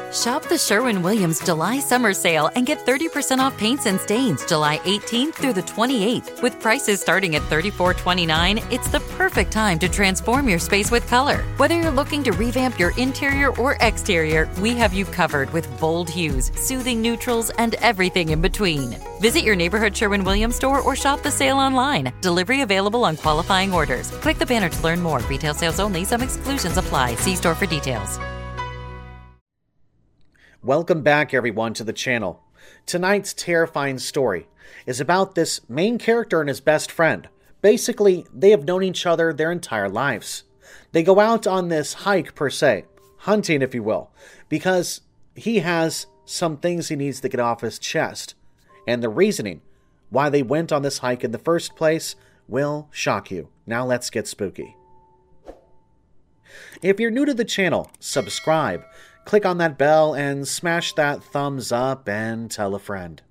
Shop the Sherwin-Williams July Summer Sale and get 30% off paints and stains July 18th through the 28th. With prices starting at $34.29, it's the perfect time to transform your space with color. Whether you're looking to revamp your interior or exterior, we have you covered with bold hues, soothing neutrals, and everything in between. Visit your neighborhood Sherwin-Williams store or shop the sale online. Delivery available on qualifying orders. Click the banner to learn more. Retail sales only. Some exclusions apply. See store for details. Welcome back, everyone, to the channel. Tonight's terrifying story is about this main character and his best friend. Basically, they have known each other their entire lives. They go out on this hike, per se, hunting, if you will, because he has some things he needs to get off his chest. And the reasoning why they went on this hike in the first place will shock you. Now let's get spooky. If you're new to the channel, subscribe. Click on that bell and smash that thumbs up and tell a friend.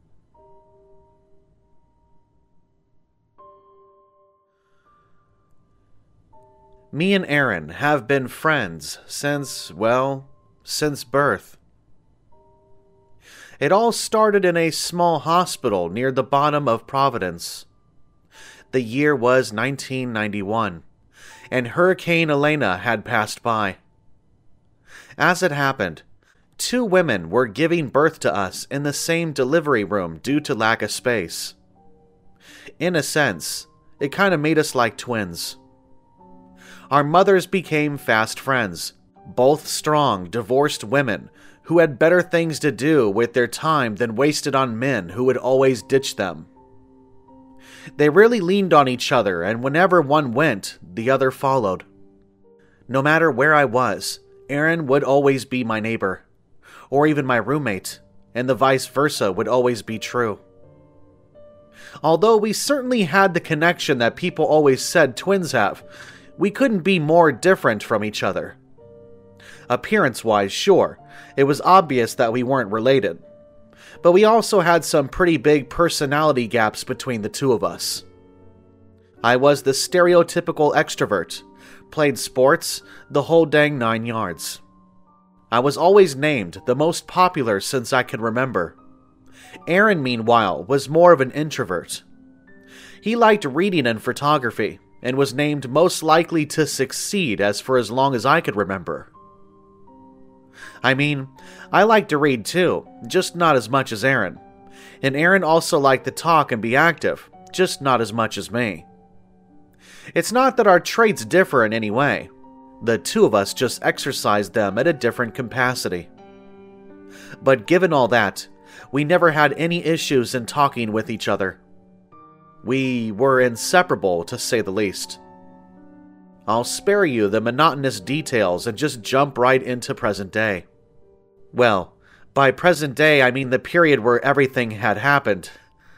Me and Aaron have been friends since birth. It all started in a small hospital near the bottom of Providence. The year was 1991, and Hurricane Elena had passed by. As it happened, 2 women were giving birth to us in the same delivery room due to lack of space. In a sense, it kind of made us like twins. Our mothers became fast friends, both strong, divorced women who had better things to do with their time than wasted on men who would always ditch them. They really leaned on each other, and whenever one went, the other followed. No matter where I was, Aaron would always be my neighbor, or even my roommate, and the vice versa would always be true. Although we certainly had the connection that people always said twins have, we couldn't be more different from each other. Appearance-wise, sure, it was obvious that we weren't related, but we also had some pretty big personality gaps between the two of us. I was the stereotypical extrovert, played sports, the whole dang 9 yards. I was always named the most popular since I can remember. Aaron, meanwhile, was more of an introvert. He liked reading and photography, and was named most likely to succeed for as long as I could remember. I mean, I liked to read too, just not as much as Aaron. And Aaron also liked to talk and be active, just not as much as me. It's not that our traits differ in any way. The two of us just exercised them at a different capacity. But given all that, we never had any issues in talking with each other. We were inseparable, to say the least. I'll spare you the monotonous details and just jump right into present day. Well, by present day I mean the period where everything had happened.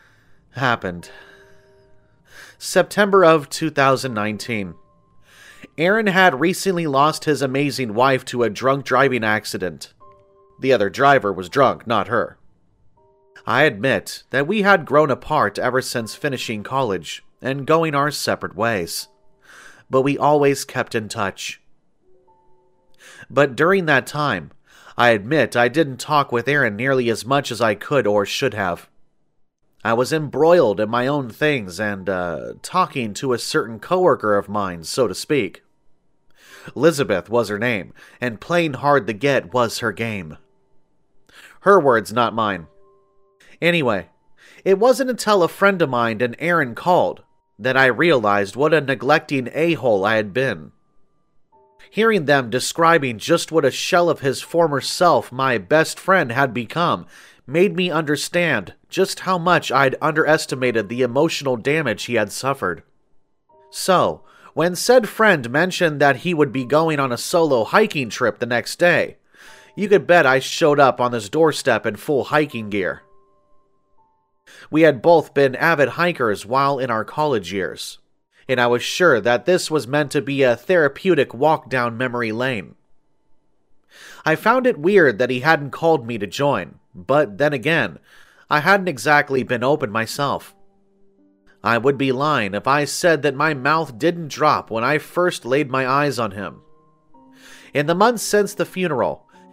September of 2019. Aaron had recently lost his amazing wife to a drunk driving accident. The other driver was drunk, not her. I admit that we had grown apart ever since finishing college and going our separate ways, but we always kept in touch. But during that time, I admit I didn't talk with Aaron nearly as much as I could or should have. I was embroiled in my own things and, talking to a certain coworker of mine, so to speak. Elizabeth was her name, and playing hard to get was her game. Her words, not mine. Anyway, it wasn't until a friend of mine and Aaron called that I realized what a neglecting a-hole I had been. Hearing them describing just what a shell of his former self my best friend had become made me understand just how much I'd underestimated the emotional damage he had suffered. So, when said friend mentioned that he would be going on a solo hiking trip the next day, you could bet I showed up on his doorstep in full hiking gear. We had both been avid hikers while in our college years, and I was sure that this was meant to be a therapeutic walk down memory lane. I found it weird that he hadn't called me to join, but then again, I hadn't exactly been open myself. I would be lying if I said that my mouth didn't drop when I first laid my eyes on him. In the months since the funeral,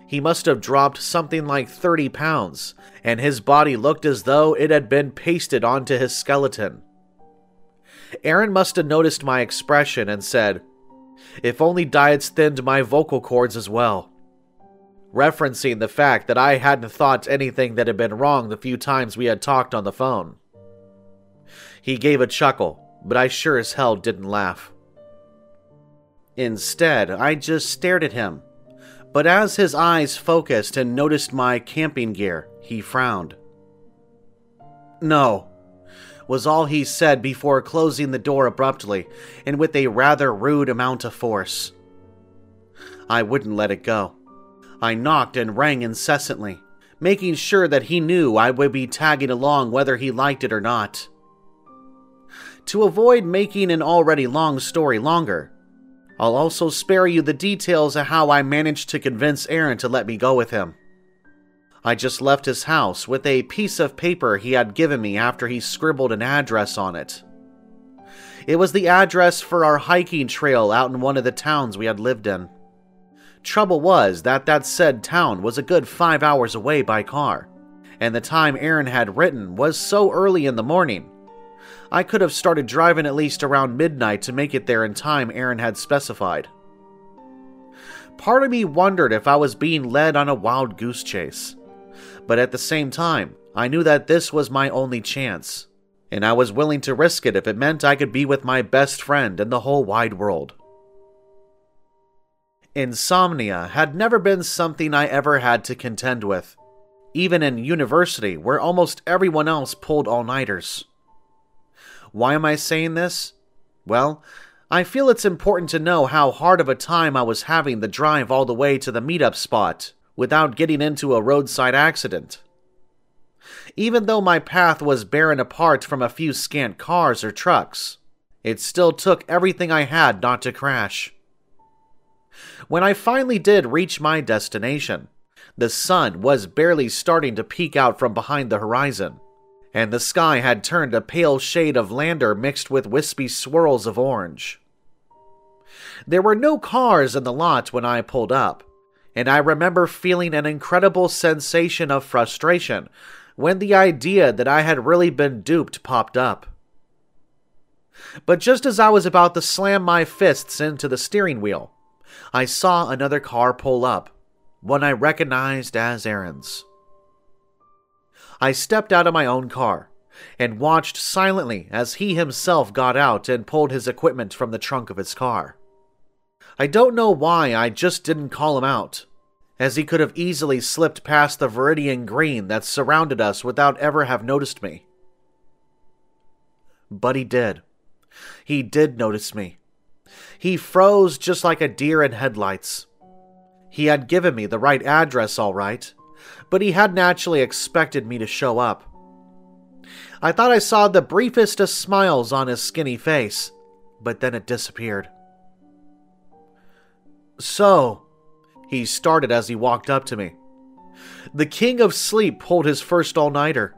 He must have dropped something like 30 pounds, and his body looked as though it had been pasted onto his skeleton. Aaron must have noticed my expression and said, "If only diets thinned my vocal cords as well," referencing the fact that I hadn't thought anything that had been wrong the few times we had talked on the phone. He gave a chuckle, but I sure as hell didn't laugh. Instead, I just stared at him, but as his eyes focused and noticed my camping gear, he frowned. "No," was all he said before closing the door abruptly and with a rather rude amount of force. I wouldn't let it go. I knocked and rang incessantly, making sure that he knew I would be tagging along whether he liked it or not. To avoid making an already long story longer, I'll also spare you the details of how I managed to convince Aaron to let me go with him. I just left his house with a piece of paper he had given me after he scribbled an address on it. It was the address for our hiking trail out in one of the towns we had lived in. Trouble was that said town was a good 5 hours away by car, and the time Aaron had written was so early in the morning. I could have started driving at least around midnight to make it there in time Aaron had specified. Part of me wondered if I was being led on a wild goose chase, but at the same time, I knew that this was my only chance, and I was willing to risk it if it meant I could be with my best friend in the whole wide world. Insomnia had never been something I ever had to contend with, even in university where almost everyone else pulled all-nighters. Why am I saying this? Well, I feel it's important to know how hard of a time I was having the drive all the way to the meetup spot without getting into a roadside accident. Even though my path was barren apart from a few scant cars or trucks, it still took everything I had not to crash. When I finally did reach my destination, the sun was barely starting to peek out from behind the horizon, and the sky had turned a pale shade of lavender mixed with wispy swirls of orange. There were no cars in the lot when I pulled up, and I remember feeling an incredible sensation of frustration when the idea that I had really been duped popped up. But just as I was about to slam my fists into the steering wheel, I saw another car pull up, one I recognized as Aaron's. I stepped out of my own car and watched silently as he himself got out and pulled his equipment from the trunk of his car. I don't know why I just didn't call him out, as he could have easily slipped past the viridian green that surrounded us without ever have noticed me. But he did. He did notice me. He froze just like a deer in headlights. He had given me the right address all right, but he hadn't actually expected me to show up. I thought I saw the briefest of smiles on his skinny face, but then it disappeared. "So," he started as he walked up to me, "the king of sleep pulled his first all-nighter."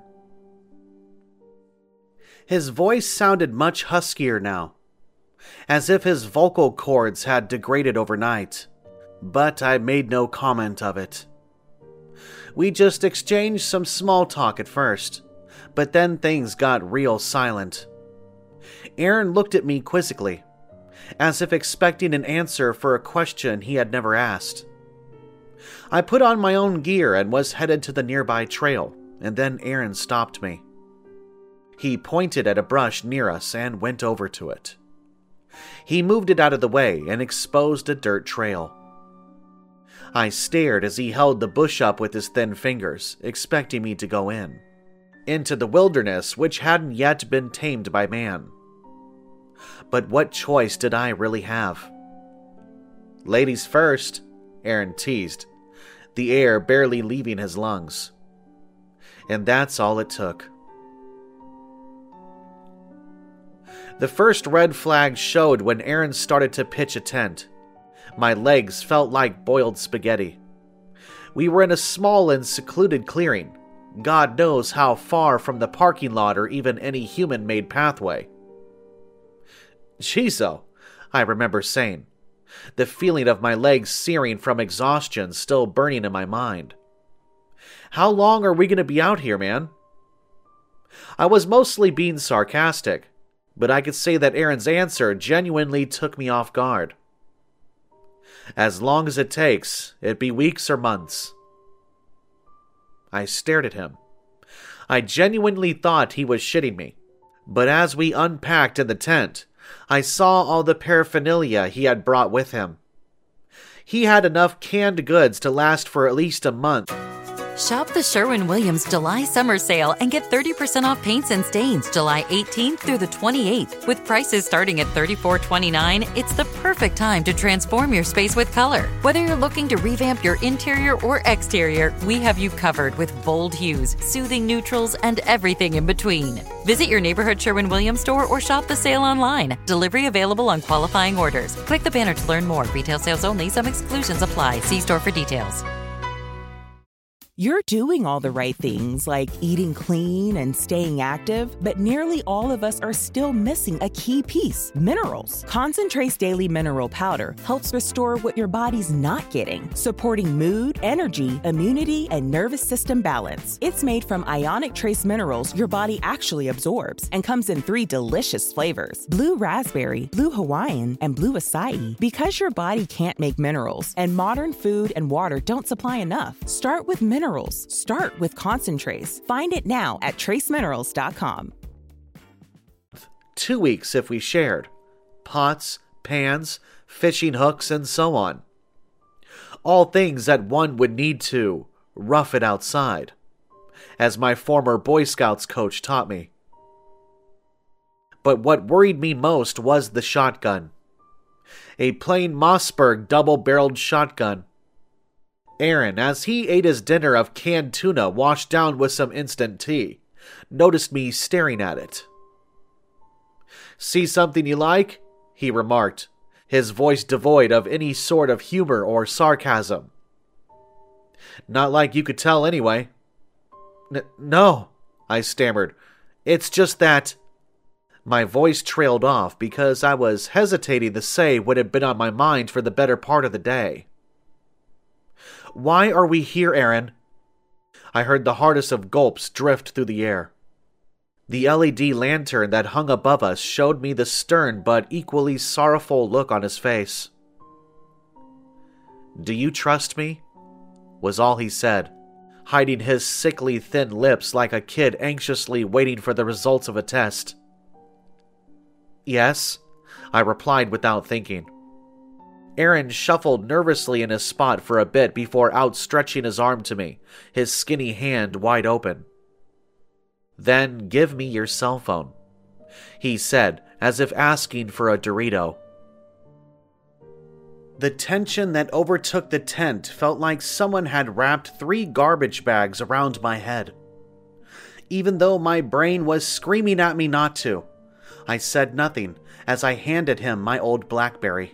His voice sounded much huskier now, as if his vocal cords had degraded overnight, but I made no comment of it. We just exchanged some small talk at first, but then things got real silent. Aaron looked at me quizzically, as if expecting an answer for a question he had never asked. I put on my own gear and was headed to the nearby trail, and then Aaron stopped me. He pointed at a brush near us and went over to it. He moved it out of the way and exposed a dirt trail. I stared as he held the bush up with his thin fingers, expecting me to go into the wilderness which hadn't yet been tamed by man. But what choice did I really have? "Ladies first," Aaron teased, the air barely leaving his lungs. And that's all it took. The first red flag showed when Aaron started to pitch a tent. My legs felt like boiled spaghetti. We were in a small and secluded clearing, God knows how far from the parking lot or even any human-made pathway. "Jeezo," I remember saying, the feeling of my legs searing from exhaustion still burning in my mind. How long are we going to be out here, man? I was mostly being sarcastic, but I could say that Aaron's answer genuinely took me off guard. As long as it takes, it be weeks or months. I stared at him. I genuinely thought he was shitting me, but as we unpacked in the tent, I saw all the paraphernalia he had brought with him. He had enough canned goods to last for at least a month. Shop the Sherwin-Williams July summer sale and get 30% off paints and stains July 18th through the 28th. With prices starting at $34.29, it's the perfect time to transform your space with color. Whether you're looking to revamp your interior or exterior, we have you covered with bold hues, soothing neutrals, and everything in between. Visit your neighborhood Sherwin-Williams store or shop the sale online. Delivery available on qualifying orders. Click the banner to learn more. Retail sales only. Some exclusions apply. See store for details. You're doing all the right things, like eating clean and staying active, but nearly all of us are still missing a key piece: minerals. Concentrate's Daily Mineral Powder helps restore what your body's not getting, supporting mood, energy, immunity, and nervous system balance. It's made from ionic trace minerals your body actually absorbs and comes in 3 delicious flavors: blue raspberry, blue Hawaiian, and blue acai. Because your body can't make minerals, and modern food and water don't supply enough, start with minerals. Start with Concentrace. Find it now at traceminerals.com. 2 weeks if we shared. Pots, pans, fishing hooks, and so on. All things that one would need to rough it outside, as my former Boy Scouts coach taught me. But what worried me most was the shotgun. A plain Mossberg double-barreled shotgun. Aaron, as he ate his dinner of canned tuna washed down with some instant tea, noticed me staring at it. "See something you like?" he remarked, his voice devoid of any sort of humor or sarcasm. "Not like you could tell anyway." No, I stammered. "It's just that..." My voice trailed off because I was hesitating to say what had been on my mind for the better part of the day. "Why are we here, Aaron?" I heard the hardest of gulps drift through the air. The LED lantern that hung above us showed me the stern but equally sorrowful look on his face. "Do you trust me?" was all he said, hiding his sickly thin lips like a kid anxiously waiting for the results of a test. "Yes," I replied without thinking. Aaron shuffled nervously in his spot for a bit before outstretching his arm to me, his skinny hand wide open. "Then give me your cell phone," he said, as if asking for a Dorito. The tension that overtook the tent felt like someone had wrapped 3 garbage bags around my head. Even though my brain was screaming at me not to, I said nothing as I handed him my old BlackBerry.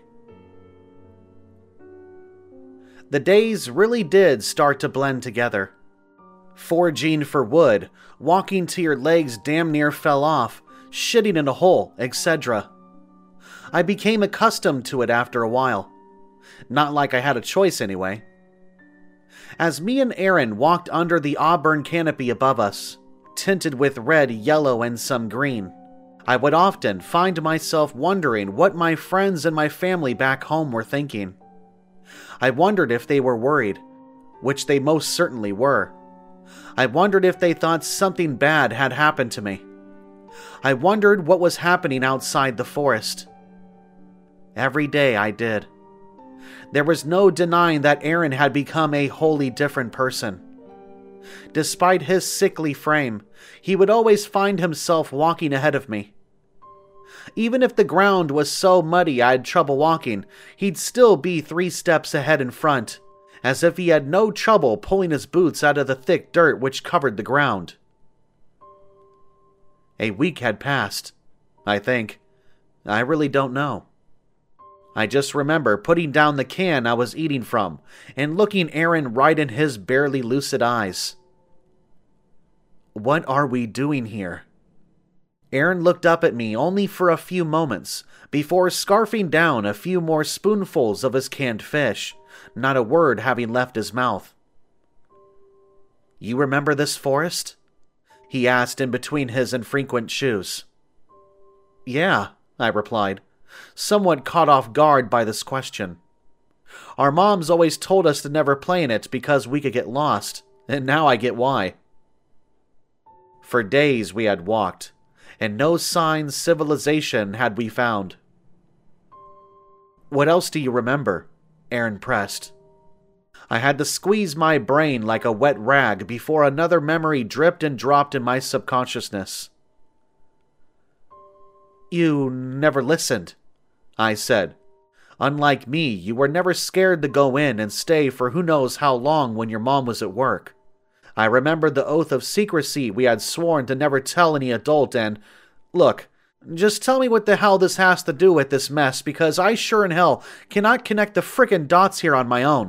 The days really did start to blend together. Foraging for wood, walking till your legs damn near fell off, shitting in a hole, etc. I became accustomed to it after a while. Not like I had a choice anyway. As me and Aaron walked under the auburn canopy above us, tinted with red, yellow, and some green, I would often find myself wondering what my friends and my family back home were thinking. I wondered if they were worried, which they most certainly were. I wondered if they thought something bad had happened to me. I wondered what was happening outside the forest. Every day I did. There was no denying that Aaron had become a wholly different person. Despite his sickly frame, he would always find himself walking ahead of me. Even if the ground was so muddy I had trouble walking, he'd still be 3 steps ahead in front, as if he had no trouble pulling his boots out of the thick dirt which covered the ground. A week had passed, I think. I really don't know. I just remember putting down the can I was eating from and looking Aaron right in his barely lucid eyes. "What are we doing here?" Aaron looked up at me only for a few moments before scarfing down a few more spoonfuls of his canned fish, not a word having left his mouth. "You remember this forest?" he asked in between his infrequent chews. "Yeah," I replied, somewhat caught off guard by this question. Our moms always told us to never play in it because we could get lost, and now I get why. For days we had walked, and no signs of civilization had we found. "What else do you remember?" Aaron pressed. I had to squeeze my brain like a wet rag before another memory dripped and dropped in my subconsciousness. "You never listened," I said. "Unlike me, you were never scared to go in and stay for who knows how long when your mom was at work. I remembered the oath of secrecy we had sworn to never tell any adult, and look, just tell me what the hell this has to do with this mess, because I sure in hell cannot connect the frickin' dots here on my own."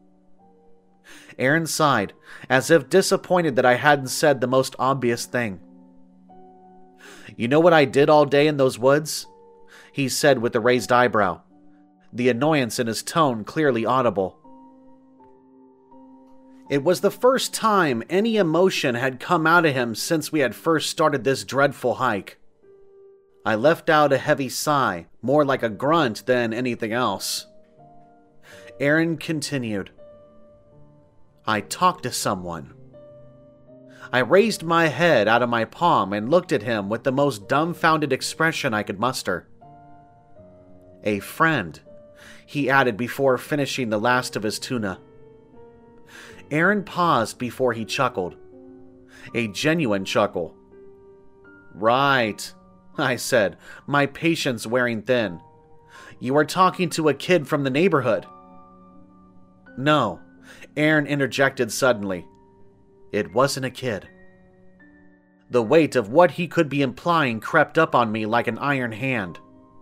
Aaron sighed, as if disappointed that I hadn't said the most obvious thing. "You know what I did all day in those woods?" he said with a raised eyebrow, the annoyance in his tone clearly audible. It was the first time any emotion had come out of him since we had first started this dreadful hike. I left out a heavy sigh, more like a grunt than anything else. Aaron continued. "I talked to someone." I raised my head out of my palm and looked at him with the most dumbfounded expression I could muster. "A friend," he added before finishing the last of his tuna. Aaron paused before he chuckled. A genuine chuckle. "Right," I said, my patience wearing thin. "You are talking to a kid from the neighborhood." "No," Aaron interjected suddenly. "It wasn't a kid." The weight of what he could be implying crept up on me like an iron hand.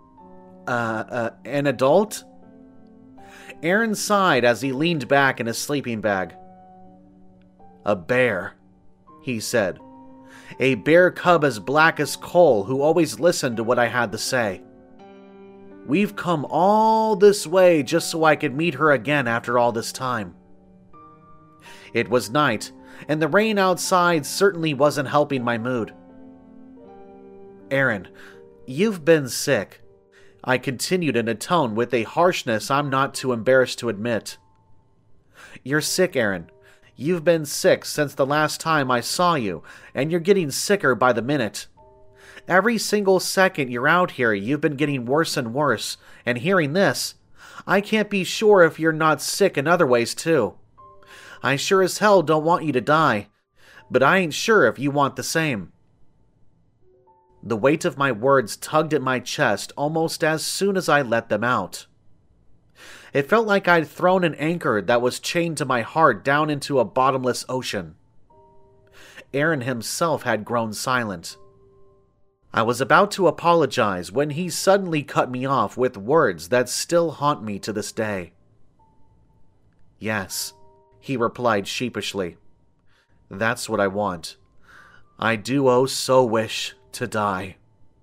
An adult?" Aaron sighed as he leaned back in his sleeping bag. "A bear," he said. "A bear cub as black as coal who always listened to what I had to say. We've come all this way just so I could meet her again after all this time." It was night, and the rain outside certainly wasn't helping my mood. "Aaron, you've been sick," I continued in a tone with a harshness I'm not too embarrassed to admit. "You're sick, Aaron. You've been sick since the last time I saw you, and you're getting sicker by the minute. Every single second you're out here, you've been getting worse and worse, and hearing this, I can't be sure if you're not sick in other ways too. I sure as hell don't want you to die, but I ain't sure if you want the same." The weight of my words tugged at my chest almost as soon as I let them out. It felt like I'd thrown an anchor that was chained to my heart down into a bottomless ocean. Aaron himself had grown silent. I was about to apologize when he suddenly cut me off with words that still haunt me to this day. "Yes," he replied sheepishly. "That's what I want. I do oh so wish to die."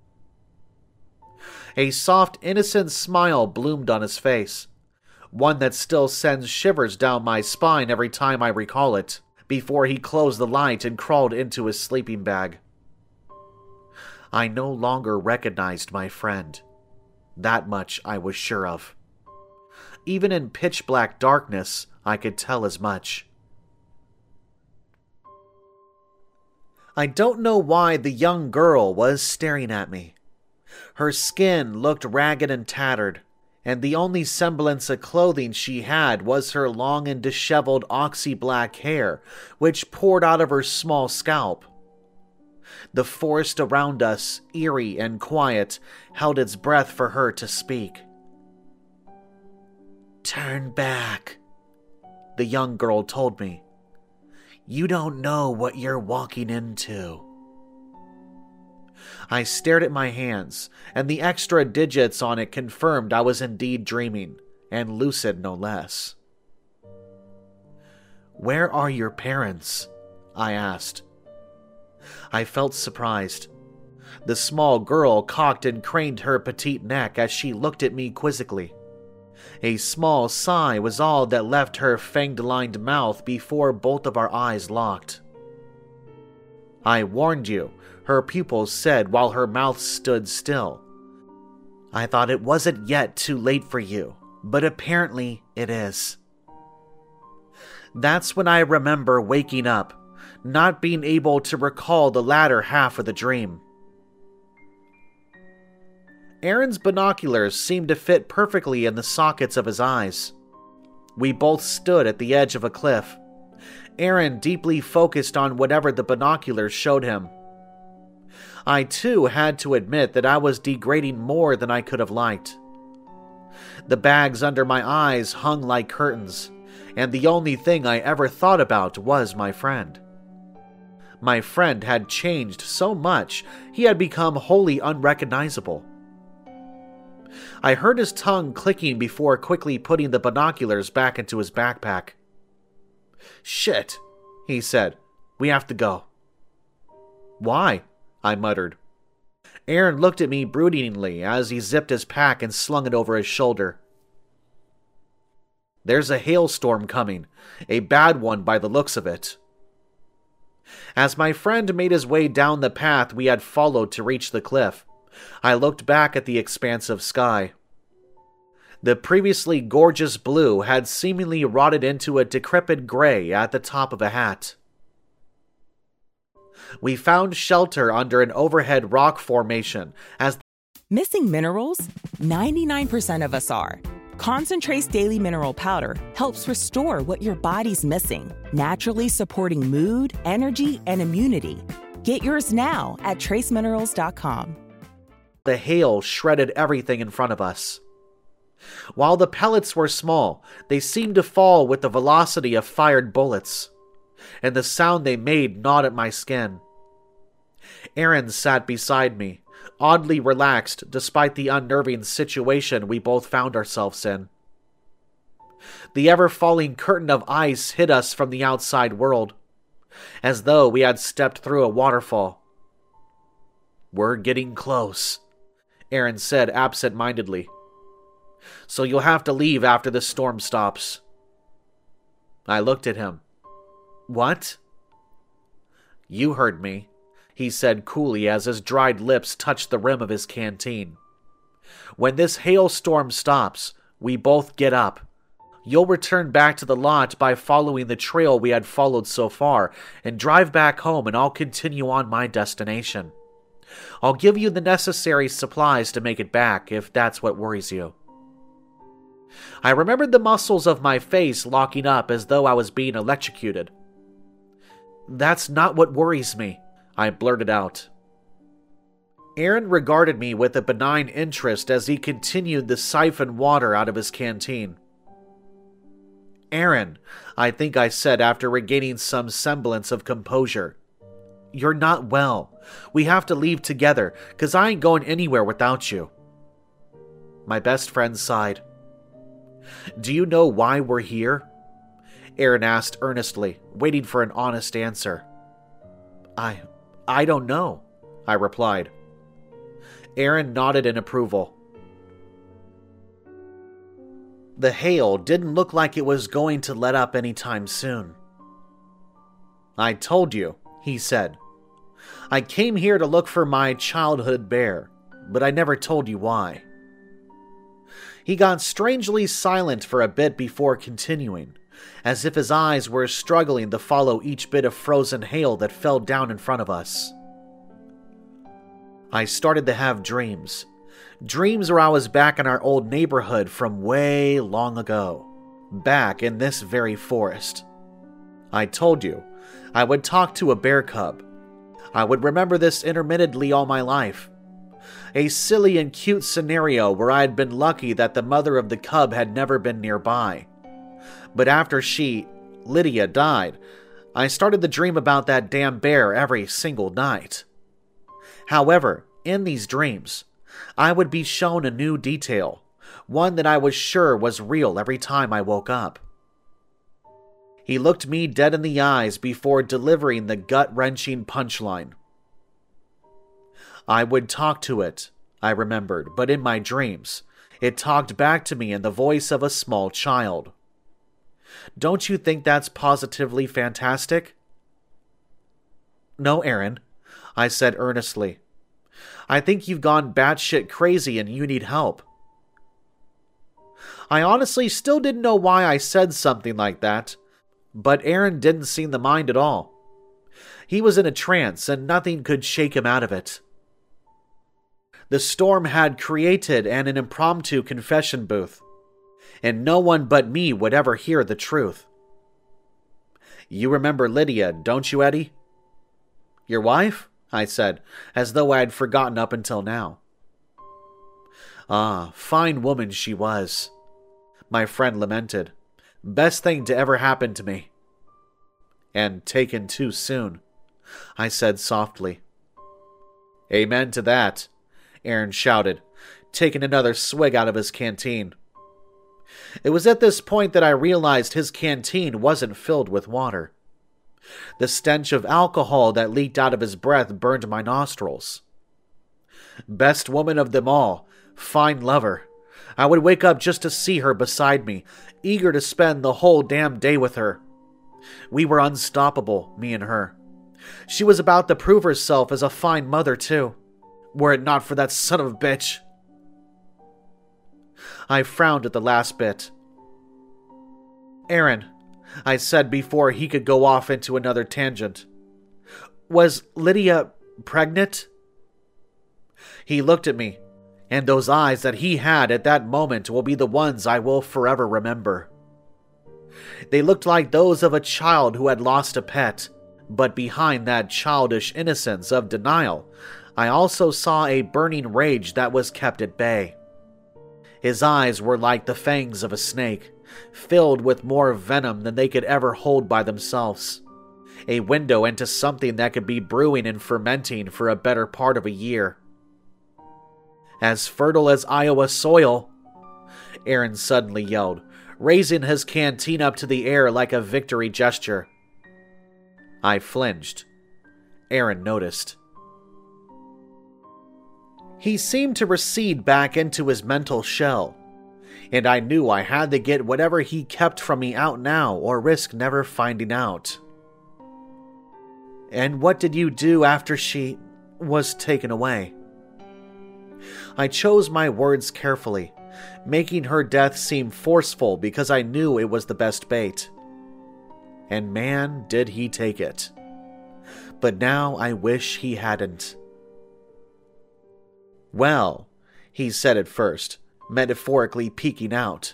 A soft, innocent smile bloomed on his face, one that still sends shivers down my spine every time I recall it, before he closed the light and crawled into his sleeping bag. I no longer recognized my friend. That much I was sure of. Even in pitch-black darkness, I could tell as much. I don't know why the young girl was staring at me. Her skin looked ragged and tattered, and the only semblance of clothing she had was her long and disheveled oxy-black hair, which poured out of her small scalp. The forest around us, eerie and quiet, held its breath for her to speak. "Turn back," the young girl told me. "You don't know what you're walking into." I stared at my hands, and the extra digits on it confirmed I was indeed dreaming, and lucid no less. "Where are your parents?" I asked. I felt surprised. The small girl cocked and craned her petite neck as she looked at me quizzically. A small sigh was all that left her fanged-lined mouth before both of our eyes locked. "I warned you," her pupils said while her mouth stood still. "I thought it wasn't yet too late for you, but apparently it is." That's when I remember waking up, not being able to recall the latter half of the dream. Aaron's binoculars seemed to fit perfectly in the sockets of his eyes. We both stood at the edge of a cliff, Aaron deeply focused on whatever the binoculars showed him. I too had to admit that I was degrading more than I could have liked. The bags under my eyes hung like curtains, and the only thing I ever thought about was my friend. My friend had changed so much, he had become wholly unrecognizable. I heard his tongue clicking before quickly putting the binoculars back into his backpack. "Shit," he said. "We have to go." "Why?" I muttered. Aaron looked at me broodingly as he zipped his pack and slung it over his shoulder. "There's a hailstorm coming, a bad one by the looks of it." As my friend made his way down the path we had followed to reach the cliff, I looked back at the expansive sky. The previously gorgeous blue had seemingly rotted into a decrepit gray at the top of a hat. We found shelter under an overhead rock formation as Missing minerals? 99% of us are. Concentrate's Daily Mineral Powder helps restore what your body's missing, naturally supporting mood, energy, and immunity. Get yours now at traceminerals.com. the hail shredded everything in front of us. While the pellets were small, they seemed to fall with the velocity of fired bullets, and the sound they made gnawed at my skin. Aaron sat beside me, oddly relaxed despite the unnerving situation we both found ourselves in. The ever-falling curtain of ice hid us from the outside world, as though we had stepped through a waterfall. "We're getting close," Aaron said absent-mindedly. "So you'll have to leave after the storm stops." I looked at him. "What?" "You heard me," he said coolly as his dried lips touched the rim of his canteen. "When this hailstorm stops, we both get up. You'll return back to the lot by following the trail we had followed so far, and drive back home, and I'll continue on my destination. I'll give you the necessary supplies to make it back, if that's what worries you." I remembered the muscles of my face locking up as though I was being electrocuted. "That's not what worries me," I blurted out. Aaron regarded me with a benign interest as he continued to siphon water out of his canteen. "Aaron," I think I said after regaining some semblance of composure, "you're not well. We have to leave together, 'cause I ain't going anywhere without you." My best friend sighed. "Do you know why we're here?" Aaron asked earnestly, waiting for an honest answer. I don't know," I replied. Aaron nodded in approval. The hail didn't look like it was going to let up anytime soon. "I told you," he said. "I came here to look for my childhood bear, but I never told you why." He got strangely silent for a bit before continuing, as if his eyes were struggling to follow each bit of frozen hail that fell down in front of us. "I started to have dreams. Dreams where I was back in our old neighborhood from way long ago, back in this very forest. I told you, I would talk to a bear cub. I would remember this intermittently all my life. A silly and cute scenario where I had been lucky that the mother of the cub had never been nearby. But after Lydia, died, I started to dream about that damn bear every single night. However, in these dreams, I would be shown a new detail, one that I was sure was real every time I woke up." He looked me dead in the eyes before delivering the gut-wrenching punchline. I would talk to it, I remembered, but in my dreams, it talked back to me in the voice of a small child. Don't you think that's positively fantastic? No, Aaron, I said earnestly. I think you've gone batshit crazy and you need help. I honestly still didn't know why I said something like that, but Aaron didn't seem to mind at all. He was in a trance and nothing could shake him out of it. The storm had created an impromptu confession booth, and no one but me would ever hear the truth. You remember Lydia, don't you, Eddie? Your wife? I said, as though I had forgotten up until now. Ah, fine woman she was, my friend lamented. Best thing to ever happen to me. And taken too soon, I said softly. Amen to that, Aaron shouted, taking another swig out of his canteen. It was at this point that I realized his canteen wasn't filled with water. The stench of alcohol that leaked out of his breath burned my nostrils. Best woman of them all, fine lover. I would wake up just to see her beside me, eager to spend the whole damn day with her. We were unstoppable, me and her. She was about to prove herself as a fine mother, too, were it not for that son of a bitch. I frowned at the last bit. Aaron, I said before he could go off into another tangent. Was Lydia pregnant? He looked at me, and those eyes that he had at that moment will be the ones I will forever remember. They looked like those of a child who had lost a pet, but behind that childish innocence of denial, I also saw a burning rage that was kept at bay. His eyes were like the fangs of a snake, filled with more venom than they could ever hold by themselves. A window into something that could be brewing and fermenting for a better part of a year. As fertile as Iowa soil, Aaron suddenly yelled, raising his canteen up to the air like a victory gesture. I flinched. Aaron noticed. He seemed to recede back into his mental shell, and I knew I had to get whatever he kept from me out now or risk never finding out. And what did you do after she was taken away? I chose my words carefully, making her death seem forceful because I knew it was the best bait. And man, did he take it. But now I wish he hadn't. Well, he said at first, metaphorically peeking out.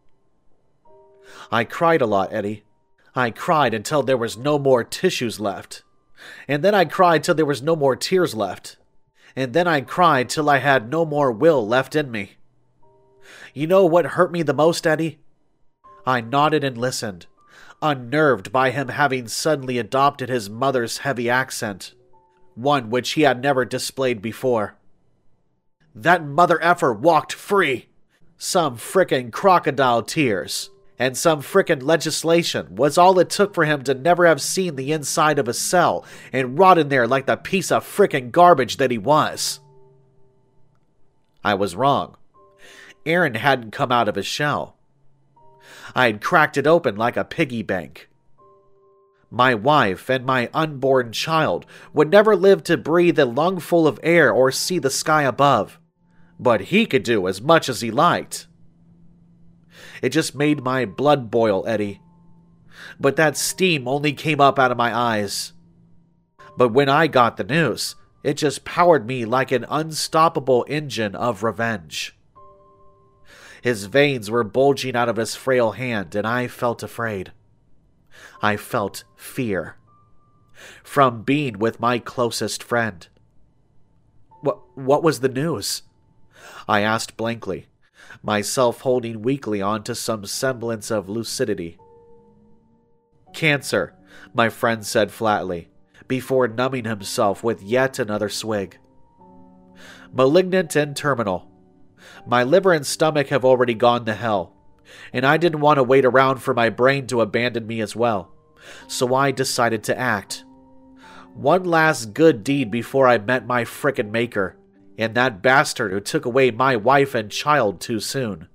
I cried a lot, Eddie. I cried until there was no more tissues left. And then I cried till there was no more tears left. And then I cried till I had no more will left in me. You know what hurt me the most, Eddie? I nodded and listened, unnerved by him having suddenly adopted his mother's heavy accent, one which he had never displayed before. That mother effer walked free. Some frickin' crocodile tears and some frickin' legislation was all it took for him to never have seen the inside of a cell and rot in there like the piece of frickin' garbage that he was. I was wrong. Aaron hadn't come out of his shell. I had cracked it open like a piggy bank. My wife and my unborn child would never live to breathe a lungful of air or see the sky above. But he could do as much as he liked. It just made my blood boil, Eddie. But that steam only came up out of my eyes. But when I got the news, it just powered me like an unstoppable engine of revenge. His veins were bulging out of his frail hand, and I felt afraid. I felt fear. From being with my closest friend. What was the news? I asked blankly, myself holding weakly on to some semblance of lucidity. Cancer, my friend said flatly, before numbing himself with yet another swig. Malignant and terminal. My liver and stomach have already gone to hell, and I didn't want to wait around for my brain to abandon me as well, so I decided to act. One last good deed before I met my frickin' maker, and that bastard who took away my wife and child too soon.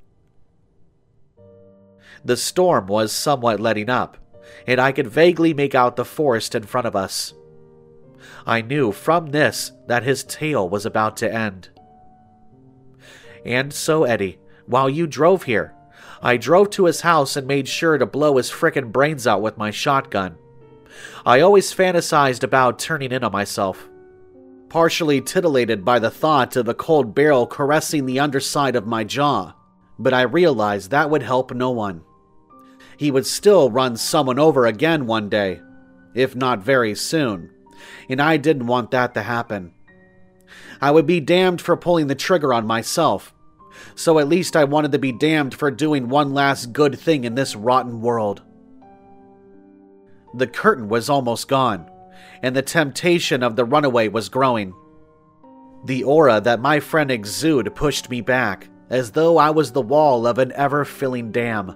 The storm was somewhat letting up, and I could vaguely make out the forest in front of us. I knew from this that his tale was about to end. And so, Eddie, while you drove here, I drove to his house and made sure to blow his frickin' brains out with my shotgun. I always fantasized about turning in on myself, partially titillated by the thought of a cold barrel caressing the underside of my jaw, but I realized that would help no one. He would still run someone over again one day, if not very soon, and I didn't want that to happen. I would be damned for pulling the trigger on myself, so at least I wanted to be damned for doing one last good thing in this rotten world. The curtain was almost gone, and the temptation of the runaway was growing. The aura that my friend exuded pushed me back, as though I was the wall of an ever-filling dam.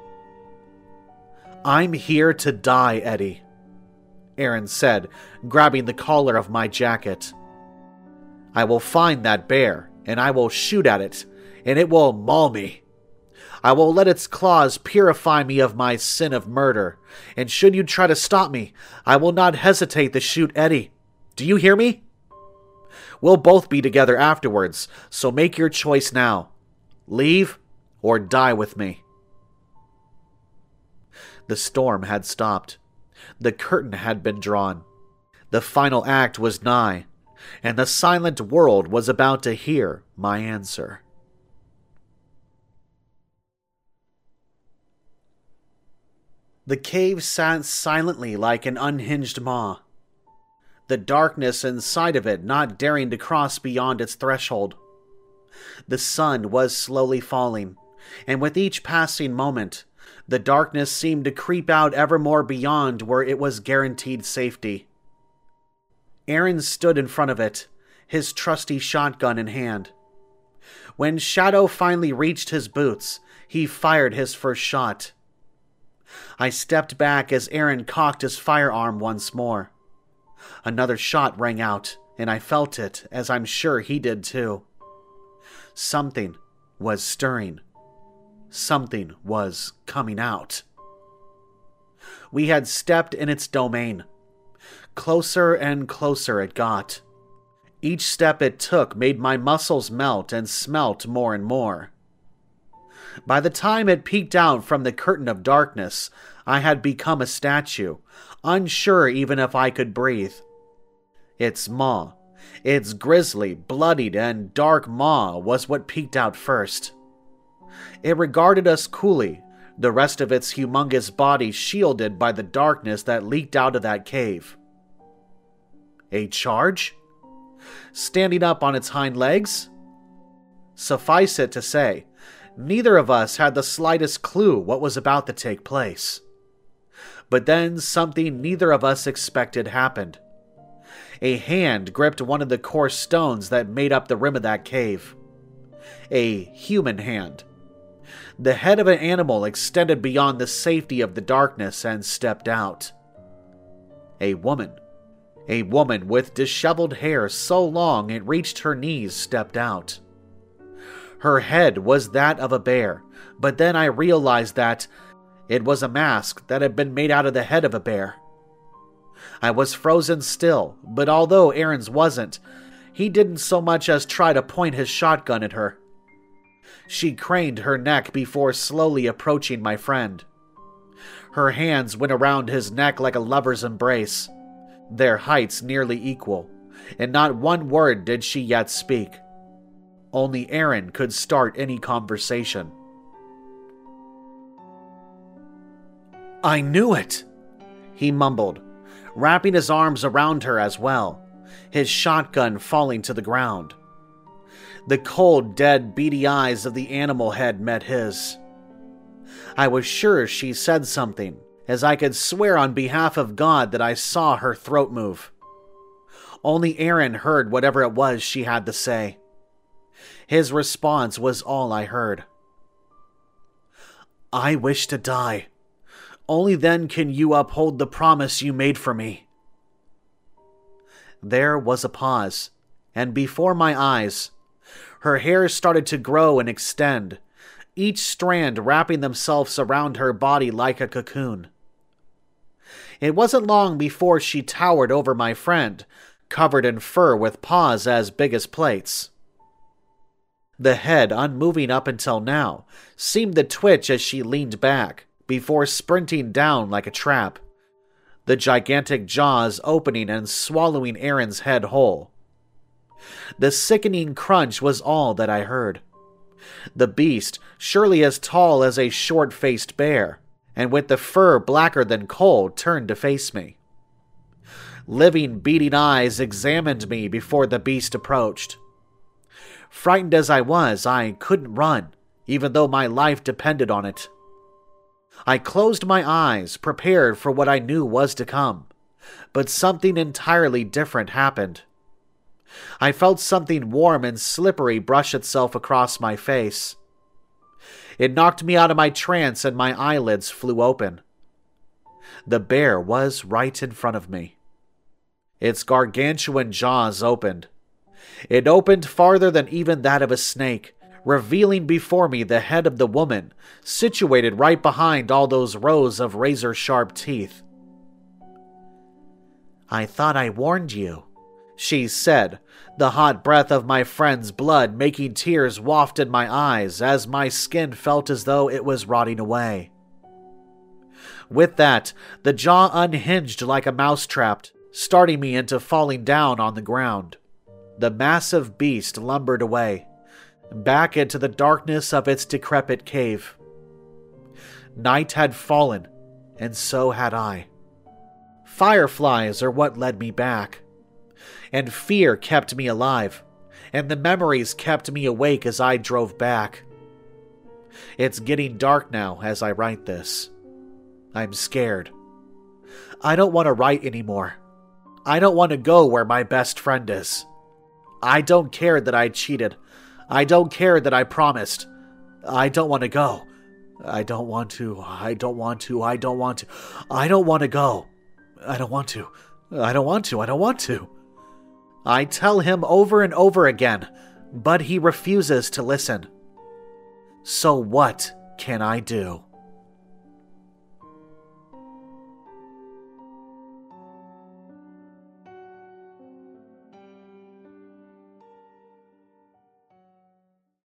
"I'm here to die, Eddie," Aaron said, grabbing the collar of my jacket. "I will find that bear, and I will shoot at it, and it will maul me. I will let its claws purify me of my sin of murder, and should you try to stop me, I will not hesitate to shoot Eddie. Do you hear me? We'll both be together afterwards, so make your choice now. Leave or die with me." The storm had stopped. The curtain had been drawn. The final act was nigh, and the silent world was about to hear my answer. The cave sat silently like an unhinged maw, the darkness inside of it not daring to cross beyond its threshold. The sun was slowly falling, and with each passing moment, the darkness seemed to creep out ever more beyond where it was guaranteed safety. Aaron stood in front of it, his trusty shotgun in hand. When Shadow finally reached his boots, he fired his first shot. I stepped back as Aaron cocked his firearm once more. Another shot rang out, and I felt it, as I'm sure he did too. Something was stirring. Something was coming out. We had stepped in its domain. Closer and closer it got. Each step it took made my muscles melt and smelt more and more. By the time it peeked out from the curtain of darkness, I had become a statue, unsure even if I could breathe. Its maw, its grisly, bloodied, and dark maw was what peeked out first. It regarded us coolly, the rest of its humongous body shielded by the darkness that leaked out of that cave. A charge? Standing up on its hind legs? Suffice it to say, neither of us had the slightest clue what was about to take place. But then something neither of us expected happened. A hand gripped one of the coarse stones that made up the rim of that cave. A human hand. The head of an animal extended beyond the safety of the darkness and stepped out. A woman. A woman with disheveled hair so long it reached her knees stepped out. Her head was that of a bear, but then I realized that it was a mask that had been made out of the head of a bear. I was frozen still, but although Aaron's wasn't, he didn't so much as try to point his shotgun at her. She craned her neck before slowly approaching my friend. Her hands went around his neck like a lover's embrace, their heights nearly equal, and not one word did she yet speak. Only Aaron could start any conversation. "I knew it," he mumbled, wrapping his arms around her as well, his shotgun falling to the ground. The cold, dead, beady eyes of the animal head met his. I was sure she said something, as I could swear on behalf of God that I saw her throat move. Only Aaron heard whatever it was she had to say. His response was all I heard. "I wish to die. Only then can you uphold the promise you made for me." There was a pause, and before my eyes, her hair started to grow and extend, each strand wrapping themselves around her body like a cocoon. It wasn't long before she towered over my friend, covered in fur with paws as big as plates. The head, unmoving up until now, seemed to twitch as she leaned back, before sprinting down like a trap, the gigantic jaws opening and swallowing Aaron's head whole. The sickening crunch was all that I heard. The beast, surely as tall as a short-faced bear, and with the fur blacker than coal, turned to face me. Living, beating eyes examined me before the beast approached. Frightened as I was, I couldn't run, even though my life depended on it. I closed my eyes, prepared for what I knew was to come, but something entirely different happened. I felt something warm and slippery brush itself across my face. It knocked me out of my trance and my eyelids flew open. The bear was right in front of me. Its gargantuan jaws opened. It opened farther than even that of a snake, revealing before me the head of the woman, situated right behind all those rows of razor-sharp teeth. "I thought I warned you," she said, the hot breath of my friend's blood making tears waft in my eyes as my skin felt as though it was rotting away. With that, the jaw unhinged like a mousetrap, starting me into falling down on the ground. The massive beast lumbered away, back into the darkness of its decrepit cave. Night had fallen, and so had I. Fireflies are what led me back. And fear kept me alive, and the memories kept me awake as I drove back. It's getting dark now as I write this. I'm scared. I don't want to write anymore. I don't want to go where my best friend is. I don't care that I cheated. I don't care that I promised. I don't want to go. I don't want to. I don't want to. I don't want to. I don't want to go. I don't want to. I don't want to. I don't want to. I tell him over and over again, but he refuses to listen. So what can I do?